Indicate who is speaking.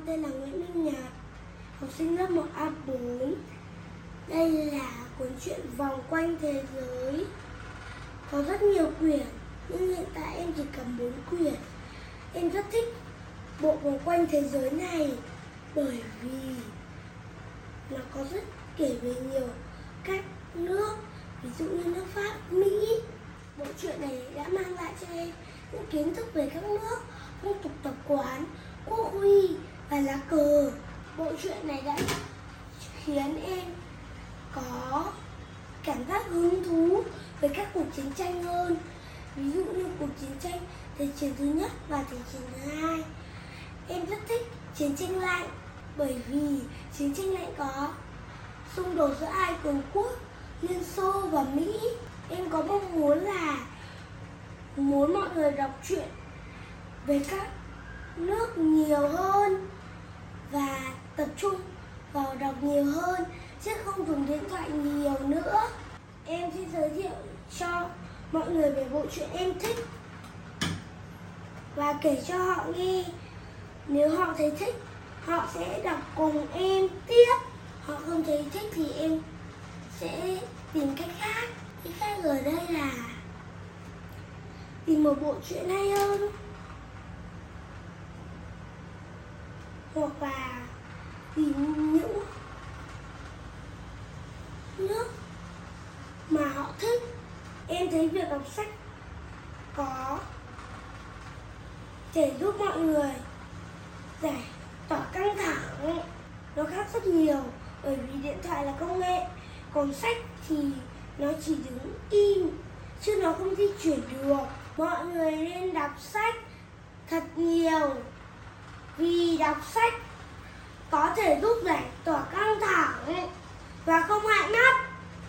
Speaker 1: tên là Nguyễn Minh Nhật, học sinh lớp 1A4. Đây là cuốn truyện Vòng Quanh Thế Giới. Có rất nhiều quyển, nhưng hiện tại em chỉ cầm 4 quyển. Em rất thích bộ Vòng Quanh Thế Giới này bởi vì nó có rất kể về nhiều các nước, ví dụ như nước Pháp, Mỹ. Bộ truyện này đã mang lại cho em những kiến thức về các nước, phong tục tập quán, quốc huy và lá cờ. Bộ truyện này đã khiến em có cảm giác hứng thú với các cuộc chiến tranh hơn. Ví dụ như cuộc chiến tranh Thế chiến thứ nhất và Thế chiến thứ hai. Em rất thích chiến tranh lạnh bởi vì chiến tranh lạnh có xung đột giữa hai cường quốc Liên Xô và Mỹ. Em có mong muốn là muốn mọi người đọc truyện về các nước nhiều hơn và tập trung vào đọc nhiều hơn, chứ không dùng điện thoại nhiều nữa. Em sẽ giới thiệu cho mọi người về bộ truyện em thích và kể cho họ nghe. Nếu họ thấy thích, họ sẽ đọc cùng em tiếp. Họ không thấy thích thì em sẽ tìm cách khác. Cách khác ở đây là tìm một bộ truyện hay hơn, hoặc là tìm những nước mà họ thích. Em thấy việc đọc sách có thể giúp mọi người giải tỏa căng thẳng. Nó khác rất nhiều bởi vì điện thoại là công nghệ, còn sách thì nó chỉ đứng im chứ nó không di chuyển được. Mọi người nên đọc sách thật nhiều vì đọc sách có thể giúp giải tỏa căng thẳng.